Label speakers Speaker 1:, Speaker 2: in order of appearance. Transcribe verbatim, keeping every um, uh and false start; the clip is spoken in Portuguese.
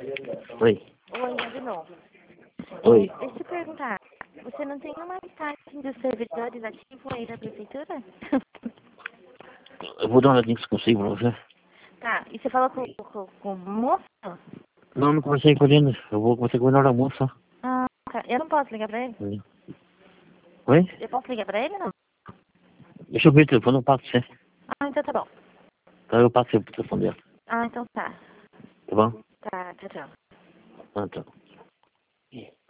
Speaker 1: Oi.
Speaker 2: Oi, de novo.
Speaker 1: Oi.
Speaker 2: Deixa eu te perguntar, você não tem uma listagem dos servidores ativos aí da prefeitura?
Speaker 1: Eu vou dar uma olhadinha se consigo pra você.
Speaker 2: Tá, e você falou com, com, com o moço?
Speaker 1: Não, não conversei com ele ainda. Eu vou conversar com ele na hora do almoço só.
Speaker 2: Ah, tá. Eu não posso ligar pra ele?
Speaker 1: Oi?
Speaker 2: Eu posso ligar pra ele, não?
Speaker 1: Deixa eu ver o telefone, eu passo pra você.
Speaker 2: Ah, então tá bom.
Speaker 1: Então eu passo o telefone dela.
Speaker 2: Ah, então tá.
Speaker 1: Tá bom?
Speaker 2: Tá, tchau, tchau.
Speaker 1: Ah, tá.